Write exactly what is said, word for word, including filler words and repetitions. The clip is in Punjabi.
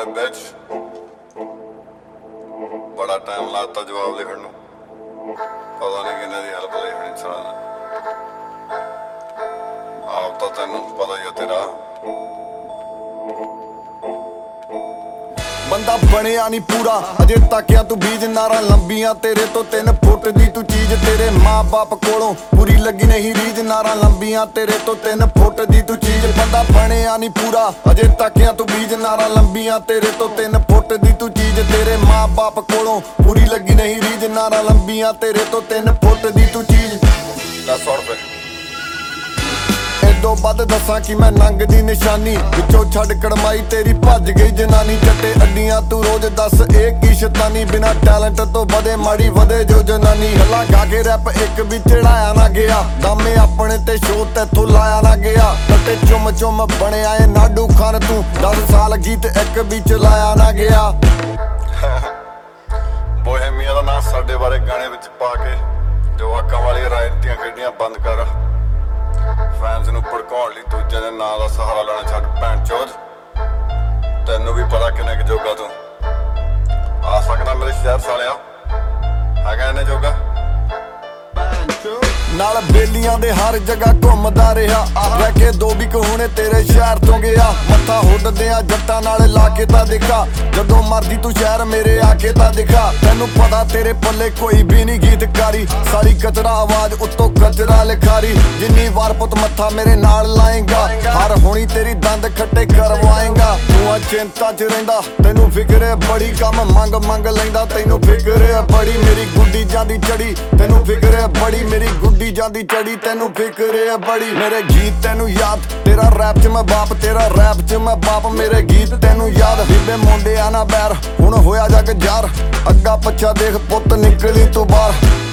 ਓਏ ਬਿਚ बड़ा टाइम लाता जवाब लिखण नूं पता नहीं किन्ने दी हेल्प लई होनी साला आप तो तैनूं पता ही है तेरा ਬੰਦਾ ਬਣਿਆ ਨਹੀਂ ਪੂਰਾ ਅਜੇ ਤੱਕਿਆ ਤੂੰ ਬੀਜ ਨਾਰਾਂ ਲੰਬੀਆਂ ਤੇਰੇ ਤੋਂ ਤਿੰਨ ਫੁੱਟ ਦੀ ਤੂੰ ਚੀਜ਼ ਤੇਰੇ ਮਾਂ-ਬਾਪ ਕੋਲੋਂ ਪੂਰੀ ਲੱਗੀ ਨਹੀਂ ਰੀਝ ਨਾਰਾਂ ਲੰਬੀਆਂ ਤੇਰੇ ਤੋਂ ਤਿੰਨ ਫੁੱਟ ਦੀ ਤੂੰ ਚੀਜ਼ ਬੰਦਾ ਬਣਿਆ ਨਹੀਂ ਪੂਰਾ ਅਜੇ ਤੱਕਿਆ ਤੂੰ ਬੀਜ ਨਾਰਾਂ ਲੰਬੀਆਂ ਤੇਰੇ ਤੋਂ ਤਿੰਨ ਫੁੱਟ ਦੀ ਤੂੰ ਚੀਜ਼ ਤੇਰੇ ਮਾਂ-ਬਾਪ ਕੋਲੋਂ ਪੂਰੀ ਲੱਗੀ ਨਹੀਂ ਰੀਝ ਨਾਰਾਂ ਲੰਬੀਆਂ ਤੇਰੇ ਤੋਂ ਤਿੰਨ ਫੁੱਟ ਦੀ ਤੂੰ ਚੀਜ਼ दस सौ रुपए ਐਡੋ ਵੱਧ ਦੱਸਾਂ ਕਿ ਮੈਂ ਨੰਗ ਦੀ ਨਿਸ਼ਾਨੀ ਵਿੱਚੋਂ ਛੱਡ ਕੜਮਾਈ ਤੇਰੀ ਭੱਜ ਗਈ ਜਨਾਨੀ ਚੱਟੇ ਅੱਡੀਆਂ ਤੂੰ ਰੋਜ਼ ਦੱਸ ਇਹ ਕੀ ਸ਼ੈਤਾਨੀ ਬਿਨਾ ਟੈਲੈਂਟ ਤੋਂ ਵਧੇ ਮਾੜੀ ਵਧੇ ਜੋ ਜਨਾਨੀ ਹੱਲਾ ਗਾ ਕੇ ਰੈਪ ਇੱਕ ਵੀ ਚੜਾਇਆ ਨਾ ਗਿਆ ਦਾਮੇ ਆਪਣੇ ਤੇ ਸ਼ੋਅ ਤੈਥੋਂ ਲਾਇਆ ਨਾ ਗਿਆ ਤੇ ਚੁੰਮ ਚੁੰਮ ਬਣਿਆ ਏ ਨਾਡੂ ਖਾਨ ਤੂੰ ਦਸ ਸਾਲ ਗੀਤ ਇੱਕ ਵੀ ਚਲਾਇਆ ਨਾ ਗਿਆ ਬੋਹੇਮੀਆ ਦਾ ਨਾਂ ਸਾਡੇ ਬਾਰੇ ਗਾਣੇ ਵਿੱਚ ਪਾ ਕੇ ਜਵਾਕਾਂ ਵਾਲੀਆਂ ਰਾਇਤੀਆਂ ਖੇਡੀਆਂ ਬੰਦ ਕਰ ਫੈਨਸ ਨੂੰ ਭੜਕਾਉਣ ਲਈ ਦੂਜੇ ਦੇ ਨਾਂ ਦਾ ਸਹਾਰਾ ਲੈਣਾ ਛੱਡ ਭੈਣ ਚੋਦ ਤੈਨੂੰ ਵੀ ਪਤਾ ਕਿੰਨੇ ਕੁ ਜੋਗਾ ਤੂੰ ਆ ਸਕਦਾ ਮੇਰੇ ਸ਼ਹਿਰ ਸਾਲਿਆ ਹੈਗਾ ਇਹਨੇ ਜੋਗਾ ਨਾਲ ਬੇਲੀਆਂ ਦੇ ਹਰ ਜਗ੍ਹਾ ਘੁੰਮਦਾ ਰਿਹਾ ਰਹਿ ਕੇ ਦੋ ਵੀ ਕਹੂਣੇ ਤੇਰੇ ਸ਼ਹਿਰ ਤੋਂ ਗਿਆ ਮੱਥਾ ਹੁੱਡਦੇ ਆ ਜੱਟਾਂ ਨਾਲ ਲਾ ਕੇ ਤਾਂ ਦੇਖਾ ਜਦੋਂ ਮਰਦੀ ਤੂੰ ਸ਼ਹਿਰ ਮੇਰੇ ਆ ਕੇ ਤਾਂ ਦਿਖਾ ਤੈਨੂੰ ਪਤਾ ਤੇਰੇ ਪੱਲੇ ਕੋਈ ਵੀ ਨਹੀਂ ਗੀਤਕਾਰੀ ਸਾਰੀ ਕਚਰਾ ਆਵਾਜ਼ ਉੱਤੋਂ ਕਚਰਾ ਲਿਖਾਰੀ ਜਿੰਨੀ ਵਾਰ ਪੁੱਤ ਮੱਥਾ ਮੇਰੇ ਨਾਲ ਲਾਏਗਾ ਹਰ ਹੋਣੀ ਤੇਰੀ ਦੰਦ ਖੱਟੇ ਕਰਵਾਏਗਾ ਤੂੰ ਆ ਚਿੰਤਾ ਚ ਰਹਿੰਦਾ ਤੈਨੂੰ ਫਿਕਰ ਹੈ ਬੜੀ ਕੰਮ ਮੰਗ ਮੰਗ ਲੈਂਦਾ ਤੈਨੂੰ ਫਿਕਰ ਹੈ ਬੜੀ ਮੇਰੀ ਗੁੱਡੀ ਜਾਂਦੀ ਚੜੀ ਤੈਨੂੰ ਫਿਕਰ ਹੈ ਬੜੀ ਮੇਰੀ ਗੁੱਡੀ ਜਾਂਦੀ ਚੜੀ ਤੈਨੂੰ ਫਿਕਰ ਹੈ ਬੜੀ ਮੇਰੇ ਗੀਤ ਤੈਨੂੰ ਯਾਦ ਤੇਰਾ ਰੈਪ ਚ ਮੈਂ ਬਾਪ ਤੇਰਾ ਰੈਪ ਚ ਮੈਂ ਬਾਪ ਮੇਰੇ ਗੀਤ ਤੈਨੂੰ ਯਾਦ ਬੀਬੇ ਮੁੰਡਿਆਂ ਨਾ ਬੈਰ ਹੁਣ ਹੋਇਆ ਜੱਗ ਯਾਰ ਅੱਗਾ ਪੱਛਾ ਦੇਖ ਪੁੱਤ ਨਿਕਲੀ ਤੂੰ ਬਾਹਰ